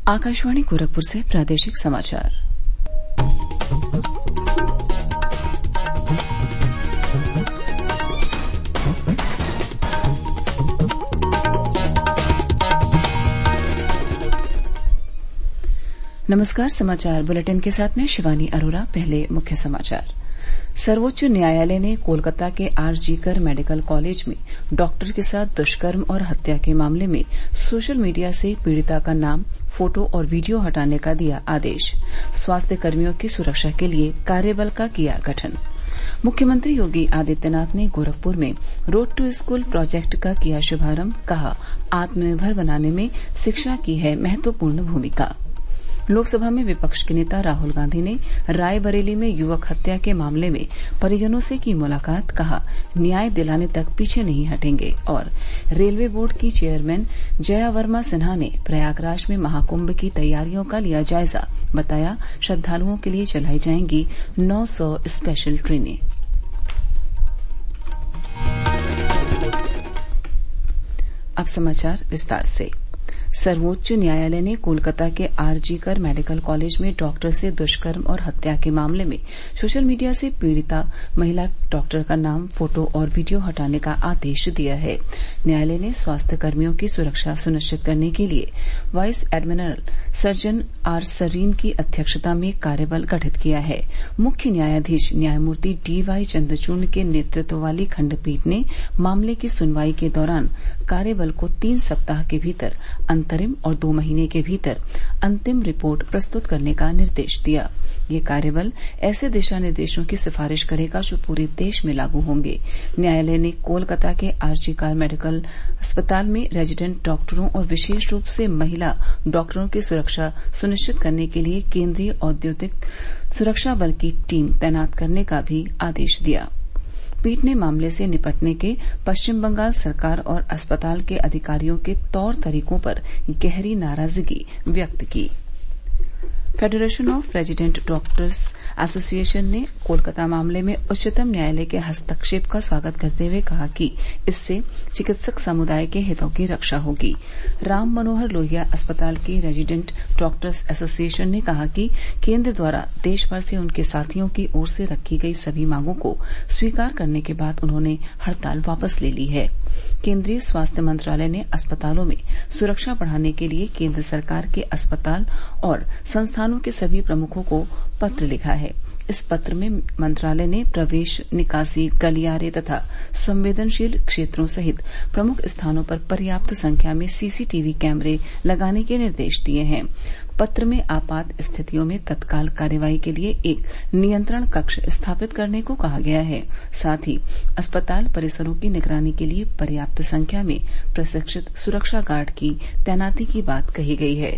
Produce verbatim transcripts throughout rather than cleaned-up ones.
आकाशवाणी गोरखपुर से प्रादेशिक समाचार। नमस्कार, समाचार बुलेटिन के साथ में शिवानी अरोरा। पहले मुख्य समाचार। सर्वोच्च न्यायालय ने कोलकाता के आरजीकर मेडिकल कॉलेज में डॉक्टर के साथ दुष्कर्म और हत्या के मामले में सोशल मीडिया से पीड़िता का नाम, फोटो और वीडियो हटाने का दिया आदेश। स्वास्थ्य कर्मियों की सुरक्षा के लिए कार्यबल का किया गठन। मुख्यमंत्री योगी आदित्यनाथ ने गोरखपुर में रोड टू स्कूल प्रोजेक्ट का किया शुभारंभ। कहा, आत्मनिर्भर बनाने में शिक्षा की है महत्वपूर्ण भूमिका। लोकसभा में विपक्ष के नेता राहुल गांधी ने रायबरेली में युवक हत्या के मामले में परिजनों से की मुलाकात। कहा, न्याय दिलाने तक पीछे नहीं हटेंगे। और रेलवे बोर्ड की चेयरमैन जया वर्मा सिन्हा ने प्रयागराज में महाकुंभ की तैयारियों का लिया जायजा। बताया, श्रद्धालुओं के लिए चलाई जाएंगी नौ सौ स्पेशल ट्रेनें। अब समाचार विस्तार से। सर्वोच्च न्यायालय ने कोलकाता के आरजीकर मेडिकल कॉलेज में डॉक्टर से दुष्कर्म और हत्या के मामले में सोशल मीडिया से पीड़िता महिला डॉक्टर का नाम, फोटो और वीडियो हटाने का आदेश दिया है। न्यायालय ने स्वास्थ्य कर्मियों की सुरक्षा सुनिश्चित करने के लिए vice admiral surgeon R Sareen की अध्यक्षता में कार्यबल गठित किया है। मुख्य न्यायाधीश न्यायमूर्ति डी वाई चंद्रचूड़ के नेतृत्व वाली खंडपीठ ने मामले की सुनवाई के दौरान कार्यबल को तीन सप्ताह के भीतर अंतरिम और दो महीने के भीतर अंतिम रिपोर्ट प्रस्तुत करने का निर्देश दिया। ये कार्यबल ऐसे दिशा निर्देशों की सिफारिश करेगा जो पूरे देश में लागू होंगे। न्यायालय ने कोलकाता के आरजीकर मेडिकल अस्पताल में रेजिडेंट डॉक्टरों और विशेष रूप से महिला डॉक्टरों की सुरक्षा सुनिश्चित करने के लिए केंद्रीय औद्योगिक सुरक्षा बल की टीम तैनात करने का भी आदेश दिया। पीठ ने मामले से निपटने के पश्चिम बंगाल सरकार और अस्पताल के अधिकारियों के तौर तरीकों पर गहरी नाराजगी व्यक्त की। Federation of resident doctors association ने कोलकाता मामले में उच्चतम न्यायालय के हस्तक्षेप का स्वागत करते हुए कहा कि इससे चिकित्सक समुदाय के हितों की रक्षा होगी। राम मनोहर लोहिया अस्पताल की रेजिडेंट डॉक्टर्स एसोसिएशन ने कहा कि केंद्र द्वारा देश भर से उनके साथियों की ओर से रखी गई सभी मांगों को स्वीकार करने के बाद उन्होंने हड़ताल वापस ले ली है। केंद्रीय स्वास्थ्य मंत्रालय ने अस्पतालों में सुरक्षा बढ़ाने के लिए केंद्र सरकार के अस्पताल और संस्थानों के सभी प्रमुखों को पत्र लिखा है। इस पत्र में मंत्रालय ने प्रवेश, निकासी, गलियारे तथा संवेदनशील क्षेत्रों सहित प्रमुख स्थानों पर पर्याप्त संख्या में सीसीटीवी कैमरे लगाने के निर्देश दिए हैं। पत्र में आपात स्थितियों में तत्काल कार्रवाई के लिए एक नियंत्रण कक्ष स्थापित करने को कहा गया है। साथ ही अस्पताल परिसरों की निगरानी के लिए पर्याप्त संख्या में प्रशिक्षित सुरक्षा गार्ड की तैनाती की बात कही गई है।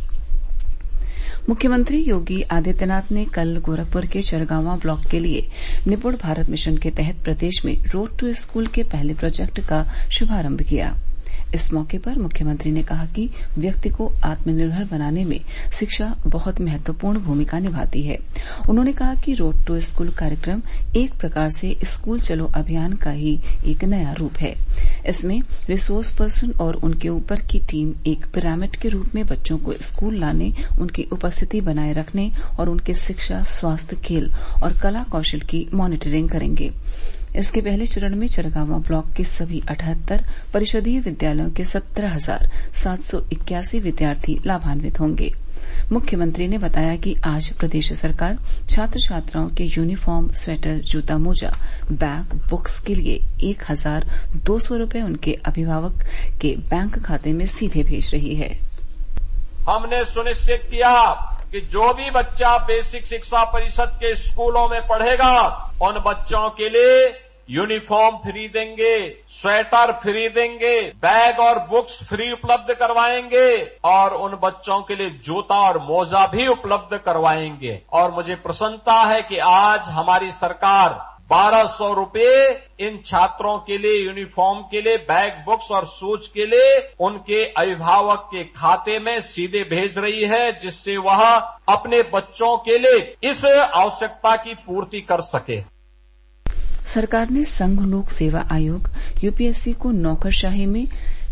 मुख्यमंत्री योगी आदित्यनाथ ने कल गोरखपुर के चरगांवा ब्लॉक के लिए निपुण भारत मिशन के तहत प्रदेश में रोड टू स्कूल के पहले प्रोजेक्ट का शुभारंभ किया। इस मौके पर मुख्यमंत्री ने कहा कि व्यक्ति को आत्मनिर्भर बनाने में शिक्षा बहुत महत्वपूर्ण भूमिका निभाती है। उन्होंने कहा कि रोड टू स्कूल कार्यक्रम एक प्रकार से स्कूल चलो अभियान का ही एक नया रूप है। इसमें रिसोर्स पर्सन और उनके ऊपर की टीम एक पिरामिड के रूप में बच्चों को स्कूल लाने, उनकी उपस्थिति बनाए रखने और उनके शिक्षा, स्वास्थ्य, खेल और कला कौशल की मॉनिटरिंग करेंगे। इसके पहले चरण में चरगांवा ब्लॉक के सभी अठहत्तर परिषदीय विद्यालयों के सत्रह हजार सात सौ इक्यासी विद्यार्थी लाभान्वित होंगे। मुख्यमंत्री ने बताया कि आज प्रदेश सरकार छात्र छात्राओं के यूनिफॉर्म, स्वेटर, जूता, मोजा, बैग, बुक्स के लिए एक हजार दो सौ रूपये उनके अभिभावक के बैंक खाते में सीधे भेज रही है। हमने सुनिश्चित किया कि जो भी बच्चा बेसिक शिक्षा परिषद के स्कूलों में पढ़ेगा उन बच्चों के लिए यूनिफॉर्म फ्री देंगे, स्वेटर फ्री देंगे, बैग और बुक्स फ्री उपलब्ध करवाएंगे और उन बच्चों के लिए जूता और मोजा भी उपलब्ध करवाएंगे। और मुझे प्रसन्नता है कि आज हमारी सरकार बारह सौ रूपये इन छात्रों के लिए, यूनिफॉर्म के लिए, बैग, बुक्स और शूज के लिए उनके अभिभावक के खाते में सीधे भेज रही है, जिससे वह अपने बच्चों के लिए इस आवश्यकता की पूर्ति कर सके। सरकार ने संघ लोक सेवा आयोग यूपीएससी को नौकरशाही में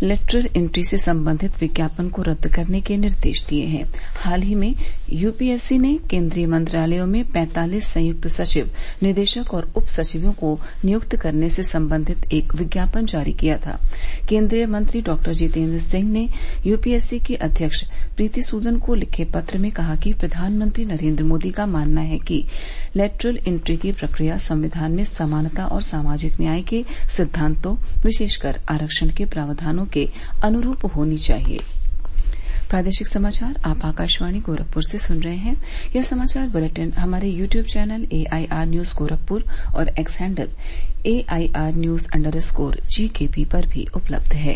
लेटरल एंट्री से संबंधित विज्ञापन को रद्द करने के निर्देश दिए हैं। हाल ही में यूपीएससी ने केंद्रीय मंत्रालयों में पैंतालीस संयुक्त सचिव, निदेशक और उप सचिवों को नियुक्त करने से संबंधित एक विज्ञापन जारी किया था। केंद्रीय मंत्री डॉक्टर जितेंद्र सिंह ने यूपीएससी की अध्यक्ष प्रीति सूदन को लिखे पत्र में कहा कि प्रधानमंत्री नरेंद्र मोदी का मानना है कि लेटरल एंट्री की प्रक्रिया संविधान में समानता और सामाजिक न्याय के सिद्धांतों, विशेषकर आरक्षण के प्रावधानों के अनुरूप होनी चाहिए। प्रादेशिक समाचार आप आकाशवाणी गोरखपुर से सुन रहे हैं। यह समाचार बुलेटिन हमारे YouTube channel AIR news Gorakhpur और X handle AIR news underscore GKP पर भी उपलब्ध है।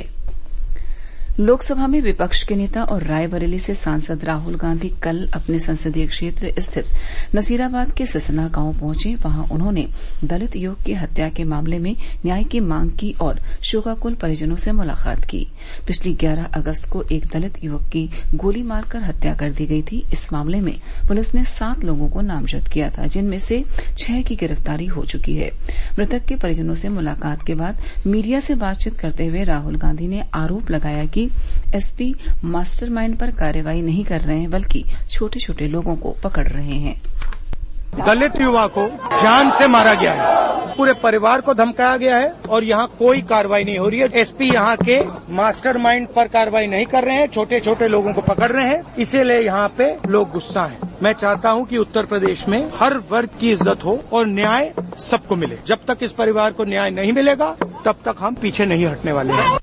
लोकसभा में विपक्ष के नेता और रायबरेली से सांसद राहुल गांधी कल अपने संसदीय क्षेत्र स्थित नसीराबाद के सिसना गांव पहुंचे। वहां उन्होंने दलित युवक की हत्या के मामले में न्याय की मांग की और शोकाकुल परिजनों से मुलाकात की। पिछली ग्यारह अगस्त को एक दलित युवक की गोली मारकर हत्या कर दी गई थी। इस मामले में पुलिस ने सात लोगों को नामजद किया था, जिनमें से छह की गिरफ्तारी हो चुकी है। मृतक के परिजनों से मुलाकात के बाद मीडिया से बातचीत करते हुए राहुल गांधी ने आरोप लगाया कि एसपी मास्टरमाइंड पर कार्रवाई नहीं कर रहे हैं, बल्कि छोटे छोटे लोगों को पकड़ रहे हैं। दलित युवा को जान से मारा गया है, पूरे परिवार को धमकाया गया है और यहाँ कोई कार्रवाई नहीं हो रही है। एसपी यहाँ के मास्टरमाइंड पर कार्रवाई नहीं कर रहे हैं, छोटे छोटे लोगों को पकड़ रहे हैं, इसीलिए यहाँ पे लोग गुस्सा हैं। मैं चाहता हूँ कि उत्तर प्रदेश में हर वर्ग की इज्जत हो और न्याय सबको मिले। जब तक इस परिवार को न्याय नहीं मिलेगा तब तक हम पीछे नहीं हटने वाले हैं।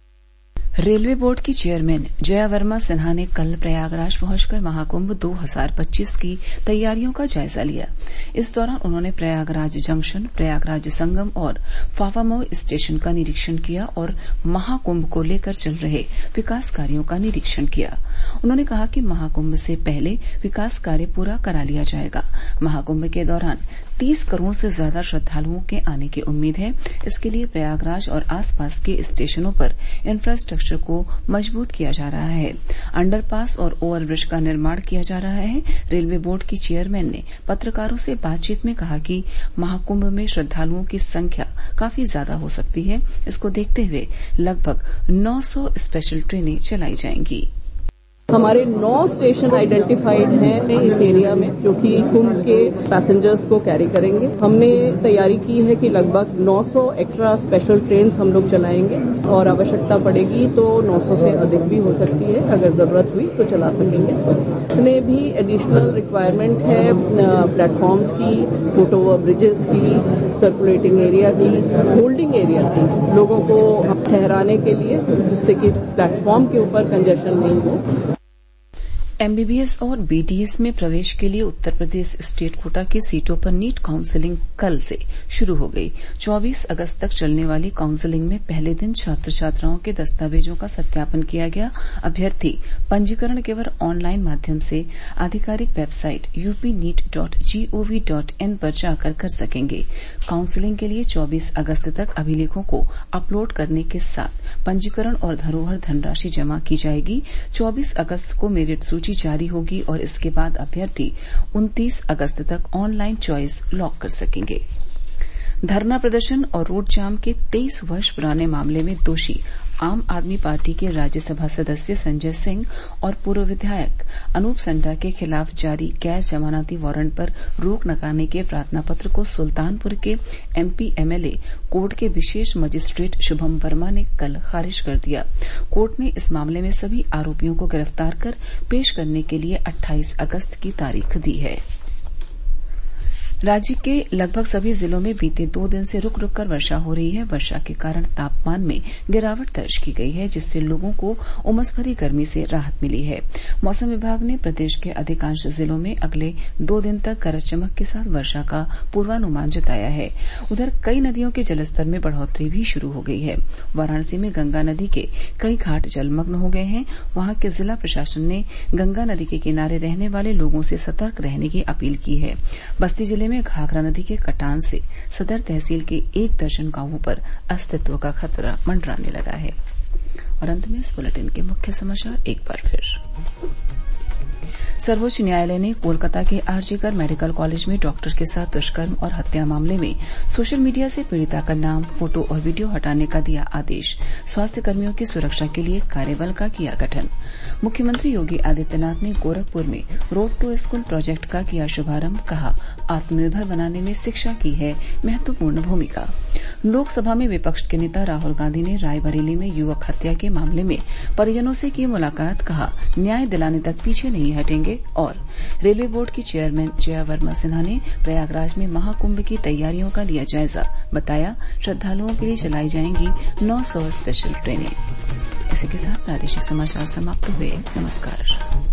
रेलवे बोर्ड की चेयरमैन जया वर्मा सिन्हा ने कल प्रयागराज पहुंचकर महाकुंभ दो हज़ार पच्चीस की तैयारियों का जायजा लिया। इस दौरान उन्होंने प्रयागराज जंक्शन, प्रयागराज संगम और फाफामऊ स्टेशन का निरीक्षण किया और महाकुंभ को लेकर चल रहे विकास कार्यों का निरीक्षण किया। उन्होंने कहा कि महाकुंभ से पहले विकास कार्य पूरा करा लिया जाएगा। महाकुंभ के दौरान तीस करोड़ से ज्यादा श्रद्धालुओं के आने की उम्मीद है। इसके लिए प्रयागराज और आसपास के स्टेशनों पर इंफ्रास्ट्रक्चर को मजबूत किया जा रहा है। अंडरपास और ओवरब्रिज का निर्माण किया जा रहा है। रेलवे बोर्ड की चेयरमैन ने पत्रकारों से बातचीत में कहा कि महाकुंभ में श्रद्धालुओं की संख्या काफी ज्यादा हो सकती है। इसको देखते हुए लगभग नौ सौ स्पेशल ट्रेनें चलाई जाएंगी। हमारे नौ स्टेशन आइडेंटिफाइड हैं इस एरिया में, जो कि कुंभ के पैसेंजर्स को कैरी करेंगे। हमने तैयारी की है कि लगभग नौ सौ एक्स्ट्रा स्पेशल ट्रेन हम लोग चलाएंगे और आवश्यकता पड़ेगी तो नौ सौ से अधिक भी हो सकती है। अगर जरूरत हुई तो चला सकेंगे। इतने भी एडिशनल रिक्वायरमेंट है प्लेटफॉर्म्स की, फुट ओवर ब्रिजेस की, सर्कुलेटिंग एरिया की, होल्डिंग एरिया की, लोगों को ठहराने के लिए, जिससे कि प्लेटफॉर्म के ऊपर कंजेशन नहीं हो। एमबीबीएस और बीडीएस में प्रवेश के लिए उत्तर प्रदेश स्टेट कोटा की सीटों पर नीट काउंसलिंग कल से शुरू हो गई। चौबीस अगस्त तक चलने वाली काउंसलिंग में पहले दिन छात्र छात्राओं के दस्तावेजों का सत्यापन किया गया। अभ्यर्थी पंजीकरण केवल ऑनलाइन माध्यम से आधिकारिक website UP NEET dot gov dot in पर जाकर कर सकेंगे। काउंसलिंग के लिए चौबीस अगस्त तक अभिलेखों को अपलोड करने के साथ पंजीकरण और धरोहर धनराशि जमा की जाएगी। चौबीस अगस्त को मेरिट सूची जारी होगी और इसके बाद अभ्यर्थी उनतीस अगस्त तक ऑनलाइन चॉइस लॉक कर सकेंगे। धरना प्रदर्शन और रोड जाम के तेईस वर्ष पुराने मामले में दोषी आम आदमी पार्टी के राज्यसभा सदस्य संजय सिंह और पूर्व विधायक अनूप संडा के खिलाफ जारी गैर जमानती वारंट पर रोक लगाने के प्रार्थना पत्र को सुल्तानपुर के एमपी एमएलए कोर्ट के विशेष मजिस्ट्रेट शुभम वर्मा ने कल खारिज कर दिया। कोर्ट ने इस मामले में सभी आरोपियों को गिरफ्तार कर पेश करने के लिए अट्ठाईस अगस्त की तारीख दी है। राज्य के लगभग सभी जिलों में बीते दो दिन से रुक रुक कर वर्षा हो रही है। वर्षा के कारण तापमान में गिरावट दर्ज की गई है, जिससे लोगों को उमस भरी गर्मी से राहत मिली है। मौसम विभाग ने प्रदेश के अधिकांश जिलों में अगले दो दिन तक गरज चमक के साथ वर्षा का पूर्वानुमान जताया है। उधर कई नदियों के जलस्तर में बढ़ोतरी भी शुरू हो गई है। वाराणसी में गंगा नदी के कई घाट जलमग्न हो गए हैं। वहां के जिला प्रशासन ने गंगा नदी के किनारे रहने वाले लोगों से सतर्क रहने की अपील की है। बस्ती जिले में घाघरा नदी के कटान से सदर तहसील के एक दर्जन गांवों पर अस्तित्व का खतरा मंडराने लगा है। और अंत में इस बुलेटिन के मुख्य समाचार एक बार फिर। सर्वोच्च न्यायालय ने कोलकाता के आरजीकर मेडिकल कॉलेज में डॉक्टर के साथ दुष्कर्म और हत्या मामले में सोशल मीडिया से पीड़िता का नाम, फोटो और वीडियो हटाने का दिया आदेश। स्वास्थ्य कर्मियों की सुरक्षा के लिए कार्यबल का किया गठन। मुख्यमंत्री योगी आदित्यनाथ ने गोरखपुर में रोड टू स्कूल प्रोजेक्ट का किया शुभारंभ। कहा, आत्मनिर्भर बनाने में शिक्षा की है महत्वपूर्ण भूमिका। लोकसभा में विपक्ष के नेता राहुल गांधी ने रायबरेली में युवक हत्या के मामले में परिजनों से की मुलाकात। कहा, न्याय दिलाने तक पीछे नहीं हटेंगे। और रेलवे बोर्ड की चेयरमैन जया वर्मा सिन्हा ने प्रयागराज में महाकुंभ की तैयारियों का लिया जायजा। बताया, श्रद्धालुओं के लिए चलाई जाएंगी नौ सौ स्पेशल ट्रेनें। इसी के साथ प्रादेशिक समाचार समाप्त हुए। नमस्कार।